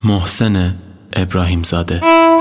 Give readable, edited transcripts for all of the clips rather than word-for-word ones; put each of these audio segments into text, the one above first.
محسن ابراهیم زاده.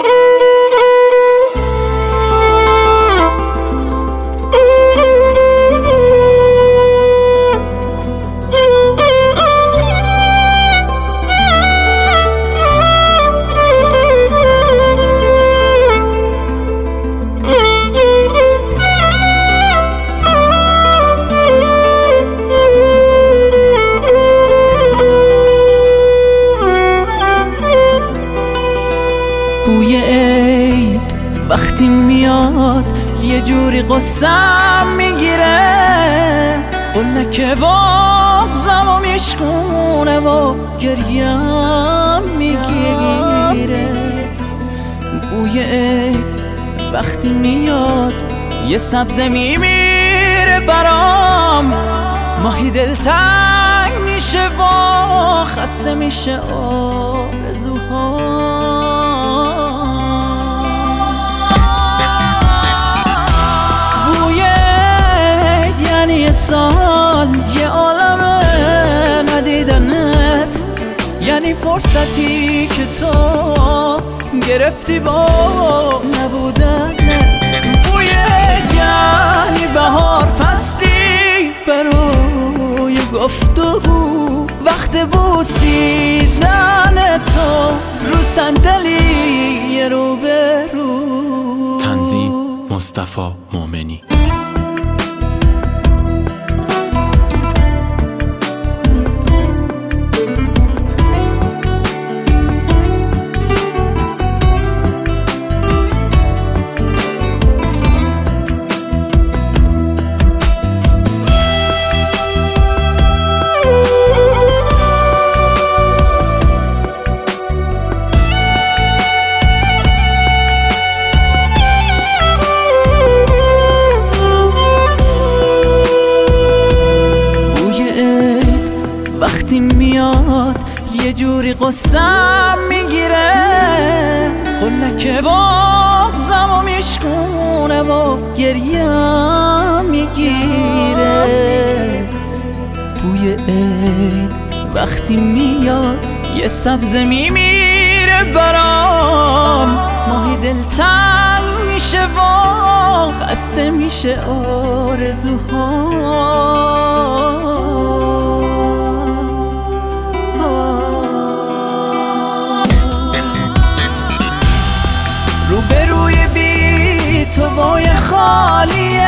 بوی عید وقتی میاد یه جوری قصم میگیره، قلک بغزم و میشکونه و گریم میگیره. بوی عید وقتی میاد یه سبزه میمیره برام، ماهی دلتنگ میشه و خسته میشه آرزوها. یه سال یه عالمه ندیدنت، یعنی فرصتی که تو گرفتی با نبودنت. بوی یعنی بهار فصلی برای گفتگو، وقت بوسیدن تو رو صندلی روبرو. تنظیم مصطفی مومنی. وقتی میاد یه جوری قصم میگیره، قلک بغزم و میشکونه و گریم میگیره. بوی عید وقتی میاد یه سبزه میمیره برام، ماهی دلتنگ میشه و خسته میشه آرزوها. روبروی بی تو بای خالیه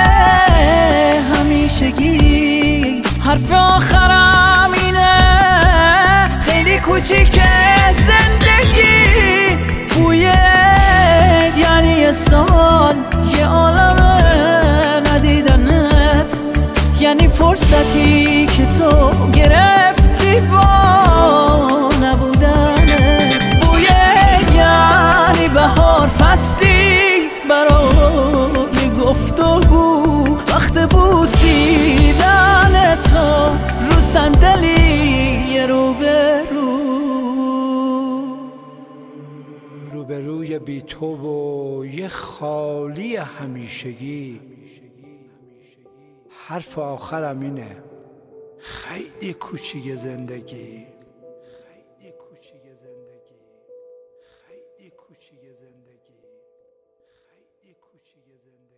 همیشگی، حرف آخرم اینه خیلی کوچیکه زندگی. بوی یعنی یه سال یه عالمه ندیدنت، یعنی فرصتی که تو گرفتی با نبودنت. بوی یعنی بهار فصلی برای گفتگو، وقت بوسیدن تو رو صندلی روبرو. روبروی بی تو و یه خالی همیشگی، حرف آخرم اینه خیلی کوچیک زندگی. خیلی کوچیک زندگی.